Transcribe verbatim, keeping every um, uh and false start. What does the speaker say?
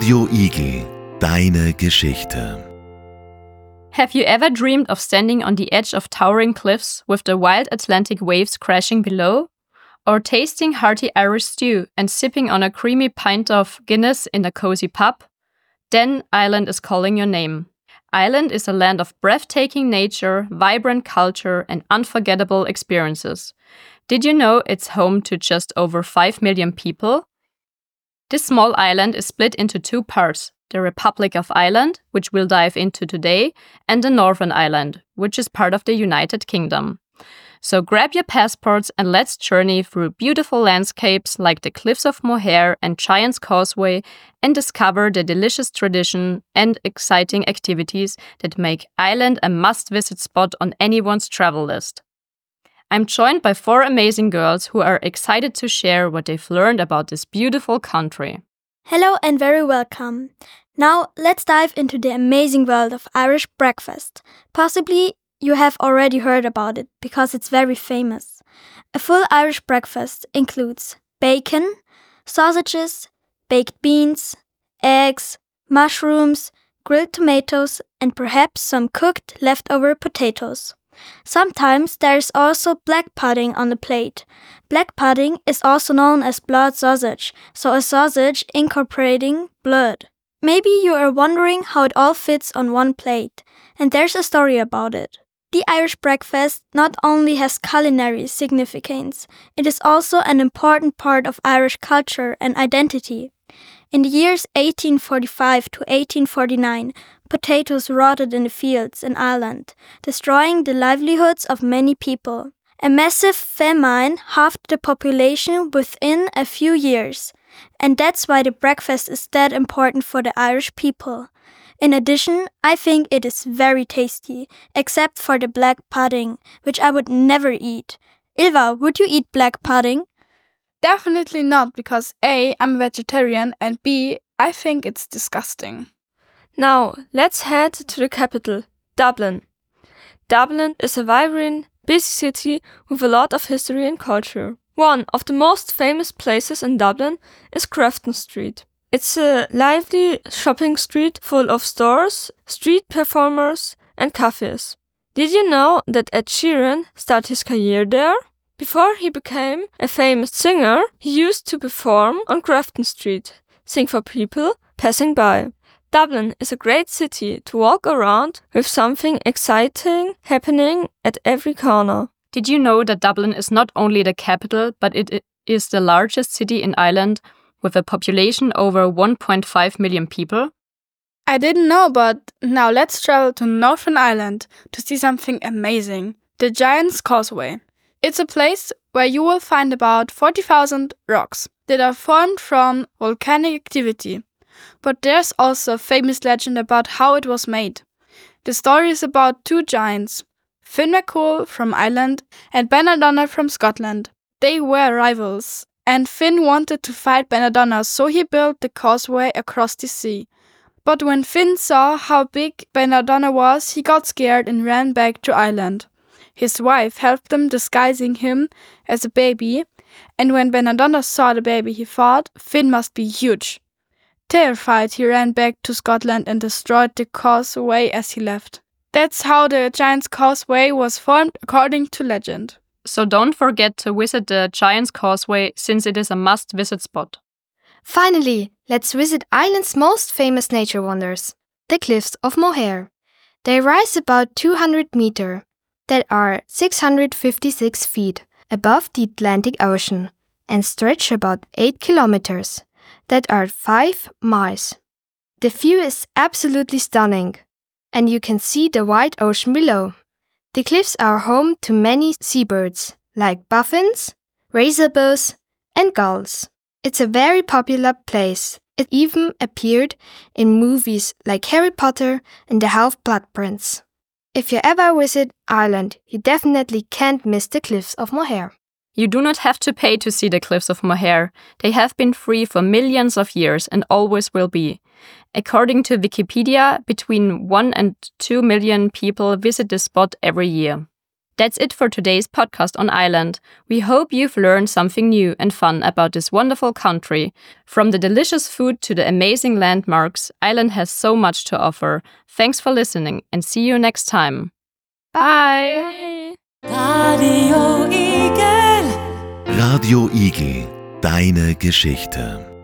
Radio Igel, deine Geschichte. Have you ever dreamed of standing on the edge of towering cliffs with the wild Atlantic waves crashing below? Or tasting hearty Irish stew and sipping on a creamy pint of Guinness in a cozy pub? Then Ireland is calling your name. Ireland is a land of breathtaking nature, vibrant culture, and unforgettable experiences. Did you know it's home to just over five million people? This small island is split into two parts, the Republic of Ireland, which we'll dive into today, and the Northern Ireland, which is part of the United Kingdom. So grab your passports and let's journey through beautiful landscapes like the Cliffs of Moher and Giant's Causeway and discover the delicious tradition and exciting activities that make Ireland a must-visit spot on anyone's travel list. I'm joined by four amazing girls who are excited to share what they've learned about this beautiful country. Hello and very welcome. Now let's dive into the amazing world of Irish breakfast. Possibly you have already heard about it because it's very famous. A full Irish breakfast includes bacon, sausages, baked beans, eggs, mushrooms, grilled tomatoes, and perhaps some cooked leftover potatoes. Sometimes there is also black pudding on the plate. Black pudding is also known as blood sausage, so a sausage incorporating blood. Maybe you are wondering how it all fits on one plate, and there's a story about it. The Irish breakfast not only has culinary significance, it is also an important part of Irish culture and identity. In the years eighteen forty-five to eighteen forty-nine, potatoes rotted in the fields in Ireland, destroying the livelihoods of many people. A massive famine halved the population within a few years, and that's why the breakfast is that important for the Irish people. In addition, I think it is very tasty, except for the black pudding, which I would never eat. Ilva, would you eat black pudding? Definitely not, because A, I'm a vegetarian, and B, I think it's disgusting. Now, let's head to the capital, Dublin. Dublin is a vibrant, busy city with a lot of history and culture. One of the most famous places in Dublin is Grafton Street. It's a lively shopping street full of stores, street performers, and cafes. Did you know that Ed Sheeran started his career there? Before he became a famous singer, he used to perform on Grafton Street, sing for people passing by. Dublin is a great city to walk around with something exciting happening at every corner. Did you know that Dublin is not only the capital, but it is the largest city in Ireland with a population over one point five million people? I didn't know, but now let's travel to Northern Ireland to see something amazing, the Giant's Causeway. It's a place where you will find about forty thousand rocks that are formed from volcanic activity. But there's also a famous legend about how it was made. The story is about two giants, Finn McCool from Ireland and Benadonna from Scotland. They were rivals, and Finn wanted to fight Benadonna, so he built the causeway across the sea. But when Finn saw how big Benadonna was, he got scared and ran back to Ireland. His wife helped them disguising him as a baby, and when Benadonna saw the baby, he thought Finn must be huge. Terrified, he ran back to Scotland and destroyed the causeway as he left. That's how the Giant's Causeway was formed according to legend. So don't forget to visit the Giant's Causeway since it is a must-visit spot. Finally, let's visit Ireland's most famous nature wonders, the Cliffs of Moher. They rise about two hundred meters, that are six hundred fifty-six feet, above the Atlantic Ocean, and stretch about eight kilometers, that are five miles. The view is absolutely stunning, and you can see the wide ocean below. The cliffs are home to many seabirds, like puffins, razorbills, and gulls. It's a very popular place. It even appeared in movies like Harry Potter and the Half-Blood Prince. If you ever visit Ireland, you definitely can't miss the Cliffs of Moher. You do not have to pay to see the Cliffs of Moher. They have been free for millions of years and always will be. According to Wikipedia, between one and two million people visit this spot every year. That's it for today's podcast on Ireland. We hope you've learned something new and fun about this wonderful country. From the delicious food to the amazing landmarks, Ireland has so much to offer. Thanks for listening and see you next time. Bye! Radio Igel, deine Geschichte.